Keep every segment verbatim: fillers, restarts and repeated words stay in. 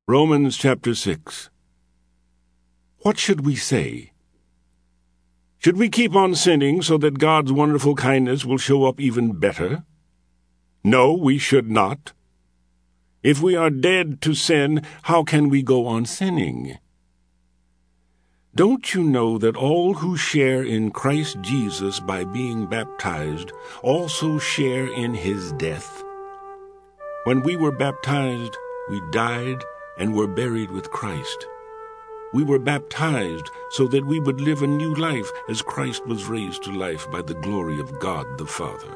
Romans chapter six. What should we say? Should we keep on sinning so that God's wonderful kindness will show up even better? No, we should not. If we are dead to sin, how can we go on sinning? Don't you know that all who share in Christ Jesus by being baptized also share in his death? When we were baptized, we died and were buried with Christ. We were baptized so that we would live a new life as Christ was raised to life by the glory of God the Father.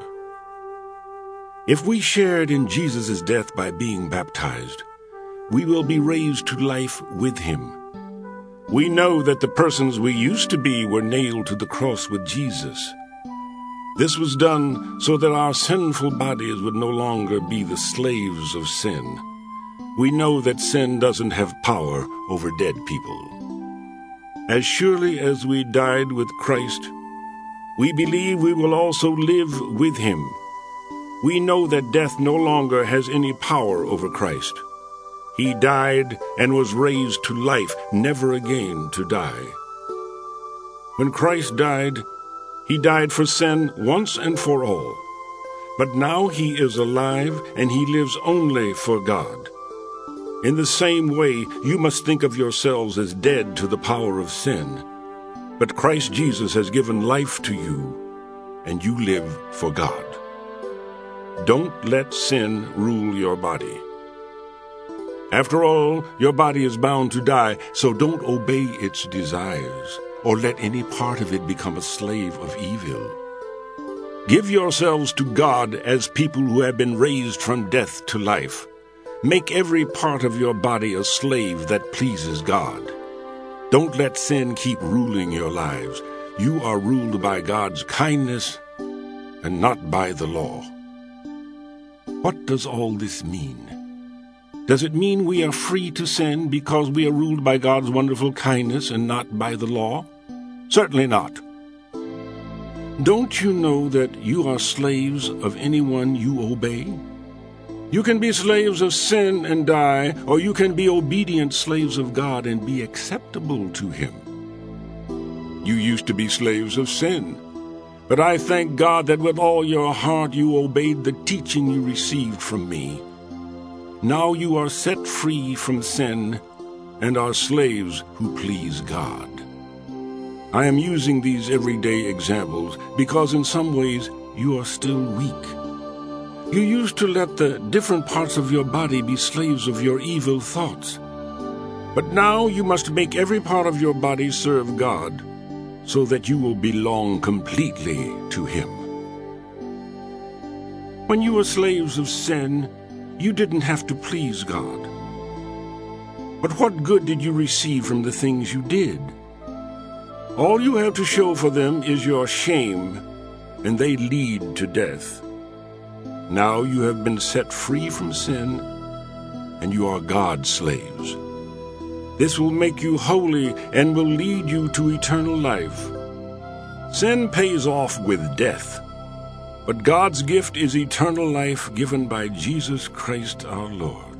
If we shared in Jesus' death by being baptized, we will be raised to life with him. We know that the persons we used to be were nailed to the cross with Jesus. This was done so that our sinful bodies would no longer be the slaves of sin. We know that sin doesn't have power over dead people. As surely as we died with Christ, we believe we will also live with him. We know that death no longer has any power over Christ. He died and was raised to life, never again to die. When Christ died, he died for sin once and for all. But now he is alive and he lives only for God. In the same way, you must think of yourselves as dead to the power of sin. But Christ Jesus has given life to you, and you live for God. Don't let sin rule your body. After all, your body is bound to die, so don't obey its desires, or let any part of it become a slave of evil. Give yourselves to God as people who have been raised from death to life. Make every part of your body a slave that pleases God. Don't let sin keep ruling your lives. You are ruled by God's kindness and not by the law. What does all this mean? Does it mean we are free to sin because we are ruled by God's wonderful kindness and not by the law? Certainly not. Don't you know that you are slaves of anyone you obey? You can be slaves of sin and die, or you can be obedient slaves of God and be acceptable to him. You used to be slaves of sin, but I thank God that with all your heart you obeyed the teaching you received from me. Now you are set free from sin and are slaves who please God. I am using these everyday examples because in some ways you are still weak. You used to let the different parts of your body be slaves of your evil thoughts. But now you must make every part of your body serve God, so that you will belong completely to him. When you were slaves of sin, you didn't have to please God. But what good did you receive from the things you did? All you have to show for them is your shame, and they lead to death. Now you have been set free from sin, and you are God's slaves. This will make you holy and will lead you to eternal life. Sin pays off with death, but God's gift is eternal life given by Jesus Christ our Lord.